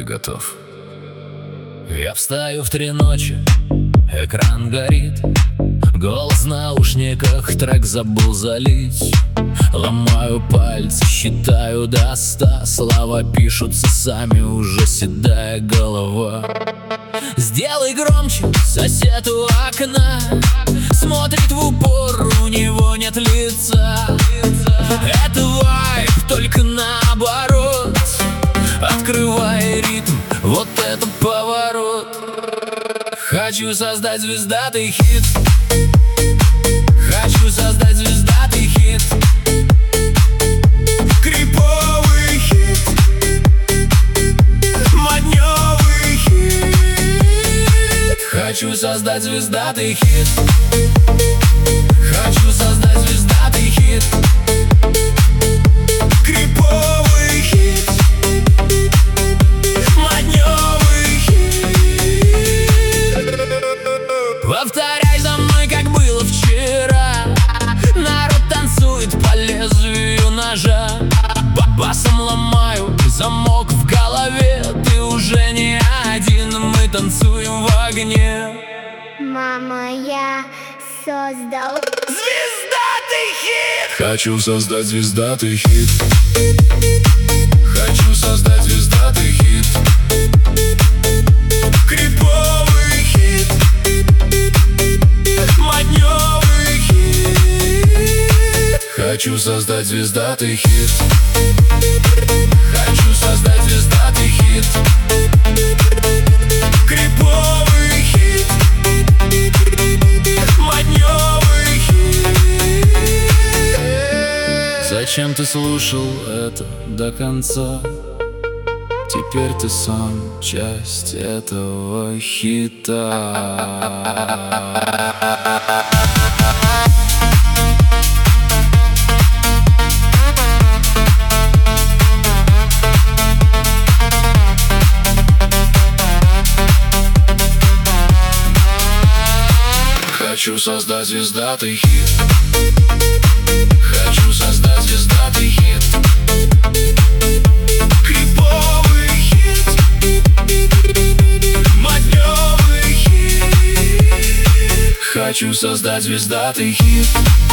ты готов. Я встаю в 3 ночи, экран горит, голос в наушниках, трек забыл залить. Ломаю пальцы, считаю до 100, слова пишутся сами, уже седая голова. Сделай громче, сосед у окна смотрит в упор, у него нет лица. Это вайб, только наоборот. Открывай ритм, вот это поворот. Хочу создать звездатый хит. Хочу создать звездатый хит. Криповый хит, моднёвый хит. Хочу создать звездатый хит. Хочу создать звездатый хит. Криповый хит, моднёвый хит. Повторяй за мной, как было вчера. Народ танцует по лезвию ножа. Басом ломаю замок в голове. Ты уже не один, мы танцуем в огне. Мама, я создал звездатый хит! Хочу создать звездатый хит. Хочу создать звездатый хит. Криповый хит, моднёвый хит. Хочу создать звездатый хит. Хочу создать звездатый хит. Криповый хит, моднёвый хит. Зачем ты слушал это до конца? Теперь ты сам часть этого хита. Хочу создать звездатый хит. Хочу создать звездатый хит. Криповый хит, моднёвый хит. Хочу создать звездатый хит.